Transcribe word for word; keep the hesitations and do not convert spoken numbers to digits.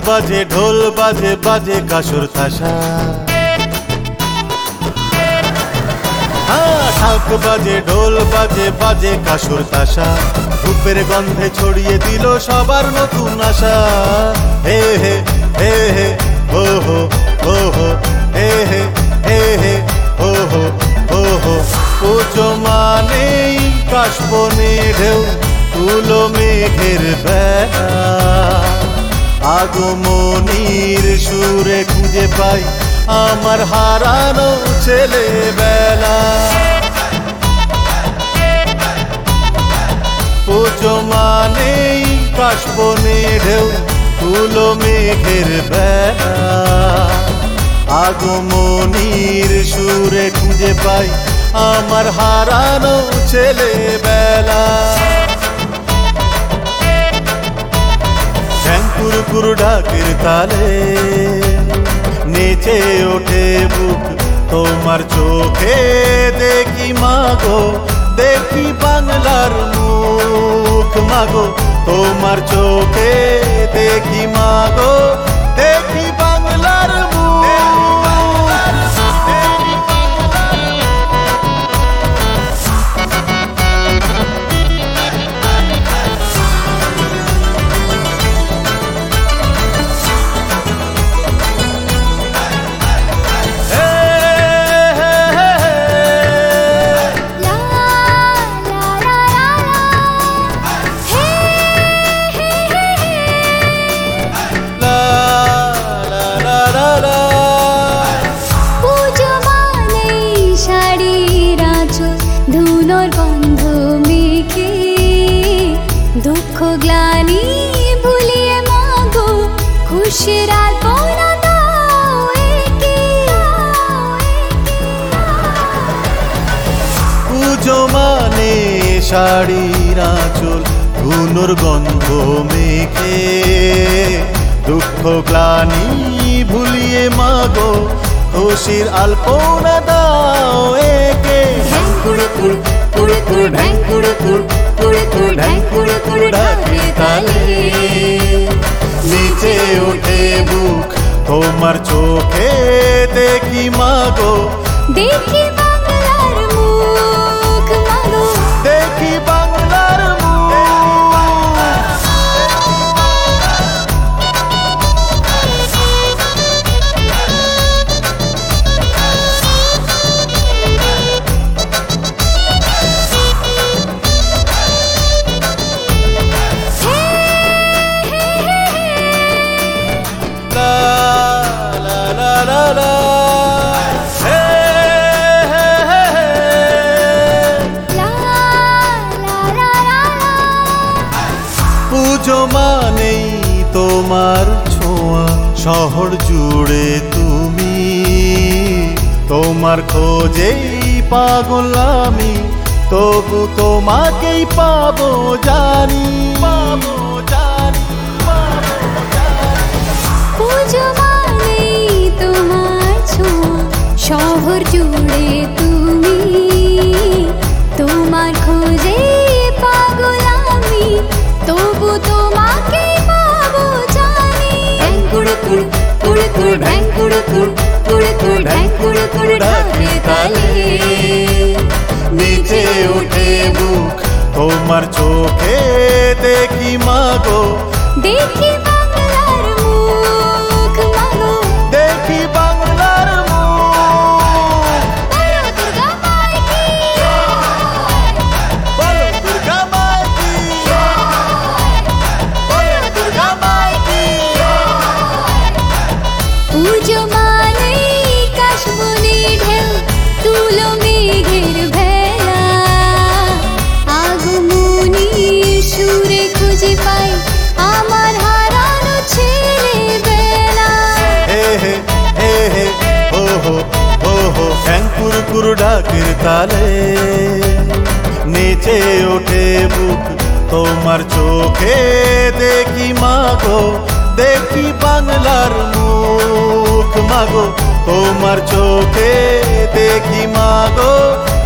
বাজে ঢোল বাজে বাজে কাসুর তাসা, ঢাক বাজে ঢোল বাজে বাজে কাসুর তাসা, ধূপের গন্ধে ছড়িয়ে দিল সবার নতুন আশা। হে হে হে হে হো হো হো হো হে হে হে হে হো হো হো হো। পুজো মানেই কাশবনে ঢেউ, তুলো মেঘের বেলা, আগমনীর সুরে খুঁজে পাই আমার হারানো ছেলেবেলা। পুজো মানেই কাশবনে ঢেউ, তুলো মেঘের বেলা, আগমনীর সুরে খুঁজে পাই আমার হারানো ছেলেবেলা। ঝ্যাংকুরকুর ডাকের তালে নেচে ওঠে বুক তোমার চোখে, দেখি মাগো দেখি বাংলার মুখ, মাগো তোমার চোখে দেখি মাগো দেখি বাংলার মুখ। দুঃখ গ্লানি ভুলিয়ে মাগো খুশির আলপনা দাও একে। পুজো মানে শাড়ির আঁচল ধুনোর গন্ধ মেখে, দুঃখ গ্লানি ভুলিয়ে মাগো খুশির আলপনা দাও একে। ঢ্যাংকুড়কুড় কুড়কুড় ঢ্যাংকুড়কুড় কুড়কুড় ঢ্যাংকুড়কুড় ডাকে তালে নিচে ওঠে বুক তোমার চোখে, দেখি মাগো দেখি বাংলার মুখ, মাগো দেখি বাংলার মুখ। পুজো মানেই তোমার ছোঁয়া, শহর জুড়ে তুমি, তোমার খোঁজেই পাগল আমি, তবু তোমাকেই পাবো জানি, পাবো জানি, পাবো জানি। পুজো মানেই তোমার ছোঁয়া, শহর জুড়ে তুমি, তোমার খোঁজে পাগল আমি, তবু তোমাকে পাবো জানি। ঢ্যাংকুড়কুড় কুড়কুড় ঢ্যাংকুড়কুড় কুড়কুড় ঢ্যাংকুড়কুড় ডাকে তালে নিচে ওঠে বুক তোমার চোখে, দেখি মাগো দেখি বাংলার মুখ, মাগো দেখি বাংলার মুখ। বলো দুর্গা মাই কি, বলো দুর্গা মাই কি, বলো দুর্গা মাই কি। পুজো মানেই কাশবনে ঢেউ, তুলো মেঘের ভেলা, আগমনীর সুরে খুঁজে পাই আমার হারানো ছেলেবেলা। হে হে হে হে হো হো হো হো। ঝ্যাংকুরকুর ডাকের তালে নেচে ওঠে বুক তোমার চোখে, দেখি মাগো দেখি বাংলার মুখ, মাগো তোমার চোখে দেখি মাগো